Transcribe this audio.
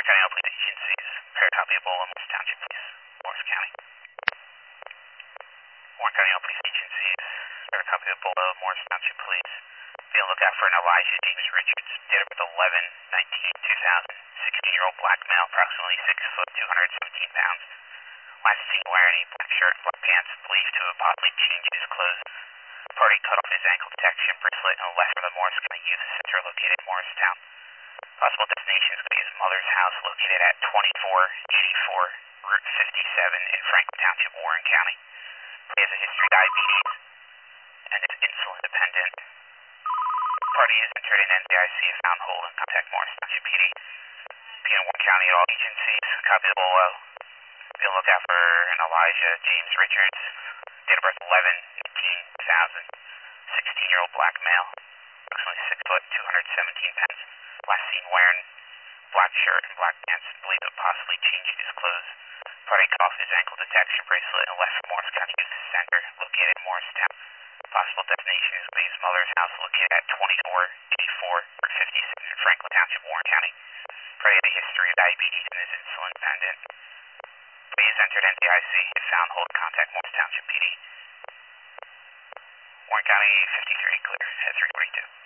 County Health Police Agencies, pair copy Ebola, Morris Township, please. Morris County. Warren County Health Police Agencies, pair copy Ebola, Morris Township, please. Be on the lookout for an Elijah James Richards, date of birth 11/19/2000, 16-year-old black male, approximately 6 foot, 217 pounds. Last seen wearing a black shirt and black pants, believed to have possibly changed his clothes. Party cut off his ankle detection bracelet and left from the Morris County Youth Center located in Morristown. Possible destination is going to be his mother's house located at 2484 Route 57 in Franklin Township, Warren County. He has a history of diabetes and is insulin dependent. Party is entered in NCIC if found whole and contact Morris Township PD. Be in Warren County at all agencies. Copy the Bolo. Be on the lookout for an Elijah James Richards, date of birth 11/18/2000, 16-year-old black male, approximately 6 foot, 217 pounds. Last seen wearing black shirt and black pants, believed to have possibly changed his clothes. Party cut off his ankle detection bracelet and left from Morris County Youth Center located in Morristown. Possible destination is going to be his mother's house located at 2484 Route 57 in Franklin Township, Warren County. Party had a history of diabetes and is insulin dependent. Please entered NCIC. If found, hold contact Morris Township PD. Warren County 53 clear. Head 342.